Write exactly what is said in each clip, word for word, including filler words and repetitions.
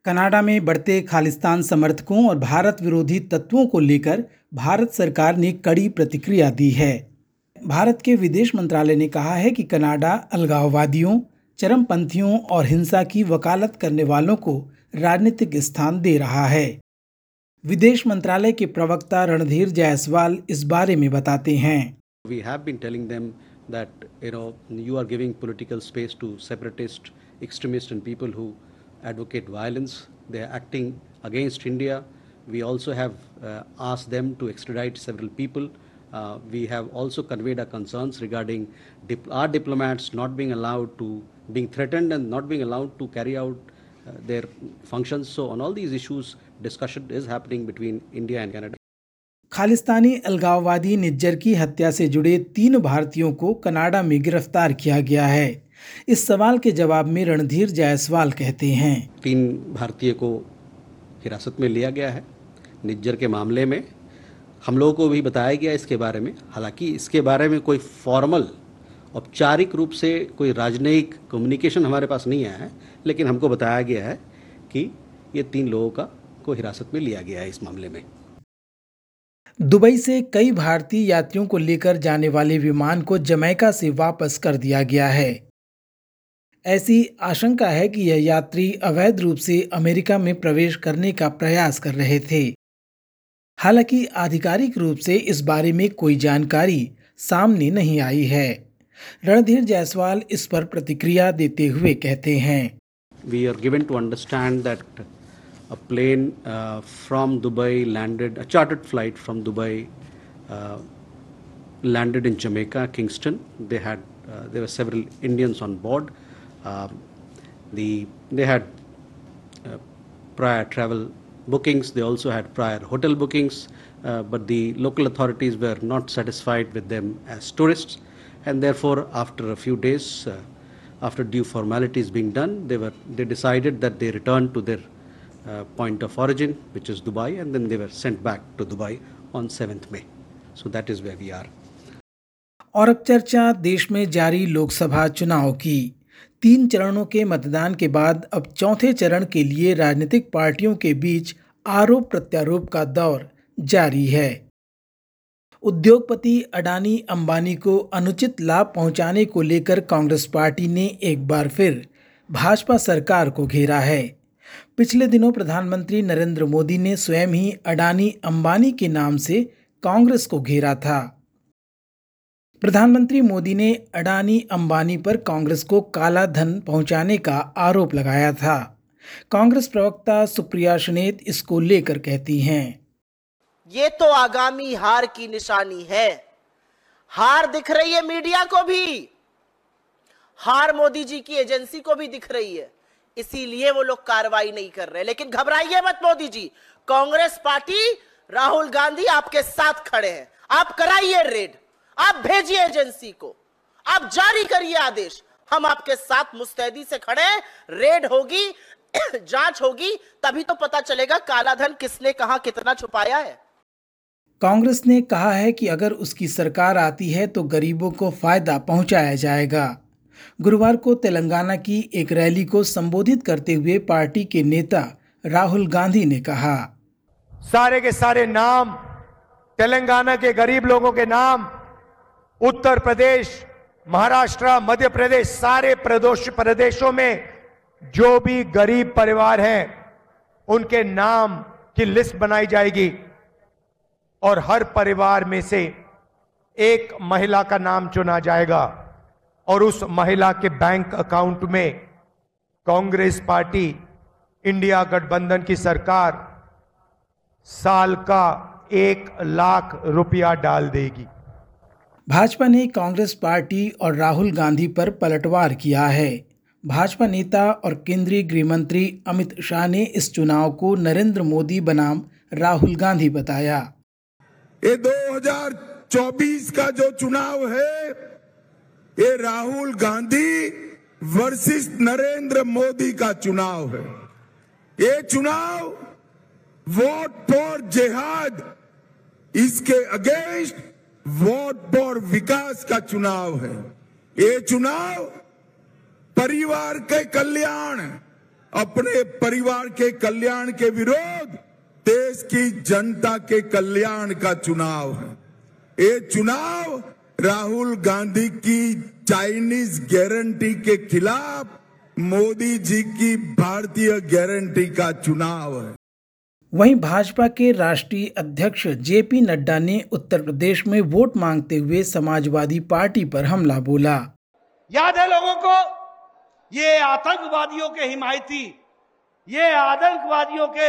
Canada में बढ़ते खालिस्तान समर्थकों और भारत विरोधी तत्वों को लेकर भारत सरकार ने कड़ी प्रतिक्रिया दी है। भारत के विदेश मंत्रालय ने कहा है कि कनाडा अलगाववादियों, चरमपंथियों और हिंसा की वकालत करने वालों को राजनीतिक स्थान दे रहा है। विदेश मंत्रालय के प्रवक्ता रणधीर जायसवाल इस बारे में बताते हैं। We have been telling them that you know you are giving political space to separatist, extremist and people who advocate violence. They are acting against India. We also have uh, asked them to extradite several people. Uh, we have also conveyed our concerns regarding dip- our diplomats not being allowed to, being threatened and not being allowed to carry out uh, their functions. So on all these issues, discussion is happening between India and Canada. Khalistani अलगाववादी निज्जर की हत्या से जुड़े तीन भारतीयों को Canada में गिरफ्तार किया गया है। इस सवाल के जवाब में रणधीर जायसवाल कहते हैं, तीन भारतीय को हिरासत में लिया गया है निज्जर के मामले में। हम लोगों को भी बताया गया इसके बारे में। हालांकि इसके बारे में कोई फॉर्मल औपचारिक रूप से कोई राजनयिक कम्युनिकेशन हमारे पास नहीं आया है, लेकिन हमको बताया गया है कि ये तीन लोगों का को हिरासत में लिया गया है इस मामले में। दुबई से कई भारतीय यात्रियों को लेकर जाने वाले विमान को जमैका से वापस कर दिया गया है। ऐसी आशंका है कि यह यात्री अवैध रूप से अमेरिका में प्रवेश करने का प्रयास कर रहे थे। हालांकि आधिकारिक रूप से इस बारे में कोई जानकारी सामने नहीं आई है। रणधीर जायसवाल इस पर प्रतिक्रिया देते हुए कहते हैं, We are given to understand that a plane uh, from Dubai landed, a chartered flight from Dubai uh, landed in Jamaica, Kingston. They had, uh, there were several Indians on board. Uh, the, they had uh, prior travel bookings. They also had prior hotel bookings, uh, but the local authorities were not satisfied with them as tourists, and therefore, after a few days, uh, after due formalities being done, they were they decided that they returned to their uh, point of origin, which is Dubai, and then they were sent back to Dubai on seventh May. So that is where we are. और अब चर्चा देश में जारी लोकसभा चुनाव की। तीन चरणों के मतदान के बाद अब चौथे चरण के लिए राजनीतिक पार्टियों के बीच आरोप प्रत्यारोप का दौर जारी है। उद्योगपति अडानी अंबानी को अनुचित लाभ पहुंचाने को लेकर कांग्रेस पार्टी ने एक बार फिर भाजपा सरकार को घेरा है। पिछले दिनों प्रधानमंत्री नरेंद्र मोदी ने स्वयं ही अडानी अंबानी के नाम से कांग्रेस को घेरा था। प्रधानमंत्री मोदी ने अडानी अंबानी पर कांग्रेस को काला धन पहुंचाने का आरोप लगाया था। कांग्रेस प्रवक्ता सुप्रिया सुनेत इसको लेकर कहती हैं, ये तो आगामी हार की निशानी है। हार दिख रही है मीडिया को भी, हार मोदी जी की एजेंसी को भी दिख रही है, इसीलिए वो लोग कार्रवाई नहीं कर रहे। लेकिन घबराइए मत मोदी जी, कांग्रेस पार्टी, राहुल गांधी आपके साथ खड़े हैं। आप कराइए रेड, आप भेजिए एजेंसी को, आप जारी करिए आदेश, हम आपके साथ मुस्तैदी से खड़े हैं। रेड होगी, जांच होगी, तभी तो पता चलेगा काला धन किसने कहां कितना छुपाया है। कांग्रेस ने कहा है कि अगर उसकी सरकार आती है तो गरीबों को फायदा पहुंचाया जाएगा। गुरुवार को तेलंगाना की एक रैली को संबोधित करते हुए पार्टी के नेता राहुल गांधी ने कहा, सारे के सारे नाम तेलंगाना के गरीब लोगों के नाम, उत्तर प्रदेश, महाराष्ट्र, मध्य प्रदेश, सारे प्रदेश प्रदेशों में जो भी गरीब परिवार हैं उनके नाम की लिस्ट बनाई जाएगी और हर परिवार में से एक महिला का नाम चुना जाएगा और उस महिला के बैंक अकाउंट में कांग्रेस पार्टी, इंडिया गठबंधन की सरकार साल का एक लाख रुपया डाल देगी। भाजपा ने कांग्रेस पार्टी और राहुल गांधी पर पलटवार किया है। भाजपा नेता और केंद्रीय गृह मंत्री अमित शाह ने इस चुनाव को नरेंद्र मोदी बनाम राहुल गांधी बताया। ये दो हज़ार चौबीस का जो चुनाव है, ये राहुल गांधी वर्सेस नरेंद्र मोदी का चुनाव है। ये चुनाव वोट फॉर जिहाद, इसके अगेंस्ट वोट फॉर विकास का चुनाव है। ये चुनाव परिवार के कल्याण, अपने परिवार के कल्याण के विरोध देश की जनता के कल्याण का चुनाव है। ये चुनाव राहुल गांधी की चाइनीज गारंटी के खिलाफ मोदी जी की भारतीय गारंटी का चुनाव है। वहीं भाजपा के राष्ट्रीय अध्यक्ष जेपी नड्डा ने उत्तर प्रदेश में वोट मांगते हुए समाजवादी पार्टी पर हमला बोला। याद है लोगों को, ये आतंकवादियों के हिमायती, ये आतंकवादियों के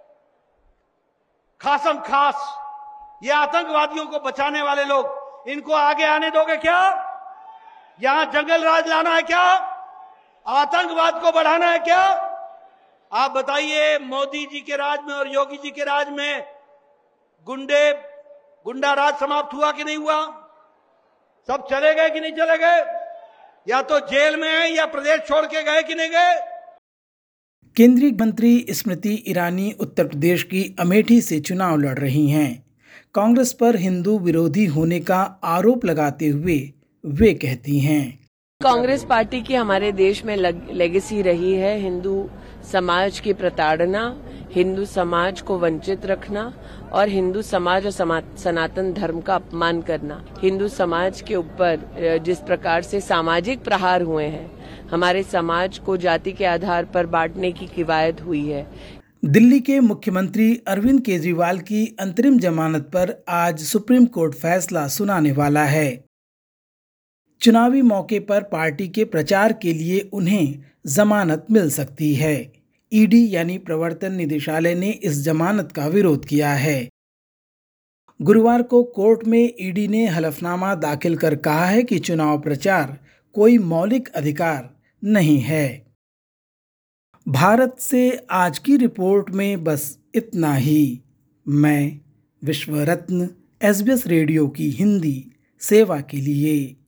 खासम खास, ये आतंकवादियों को बचाने वाले लोग, इनको आगे आने दोगे क्या? यहां जंगल राज लाना है क्या? आतंकवाद को बढ़ाना है क्या? आप बताइए, मोदी जी के राज में और योगी जी के राज में गुंडे गुंडा राज समाप्त हुआ कि नहीं हुआ? सब चले गए कि नहीं चले गए? या तो जेल में है या प्रदेश छोड़ के गए कि नहीं गए? केंद्रीय मंत्री स्मृति ईरानी उत्तर प्रदेश की अमेठी से चुनाव लड़ रही हैं। कांग्रेस पर हिंदू विरोधी होने का आरोप लगाते हुए वे कहती हैं, कांग्रेस पार्टी की हमारे देश में लेगेसी रही है हिंदू समाज की प्रताड़ना, हिंदू समाज को वंचित रखना और हिंदू समाज और सनातन धर्म का अपमान करना। हिंदू समाज के ऊपर जिस प्रकार से सामाजिक प्रहार हुए हैं, हमारे समाज को जाति के आधार पर बांटने की किवायत हुई है। दिल्ली के मुख्यमंत्री अरविंद केजरीवाल की अंतरिम जमानत पर आज सुप्रीम कोर्ट फैसला सुनाने वाला है। चुनावी मौके पर पार्टी के प्रचार के लिए उन्हें जमानत मिल सकती है। ईडी यानी प्रवर्तन निदेशालय ने इस जमानत का विरोध किया है। गुरुवार को कोर्ट में ईडी ने हलफनामा दाखिल कर कहा है कि चुनाव प्रचार कोई मौलिक अधिकार नहीं है। भारत से आज की रिपोर्ट में बस इतना ही। मैं Vishwa Ratna S B S radio की हिंदी सेवा के लिए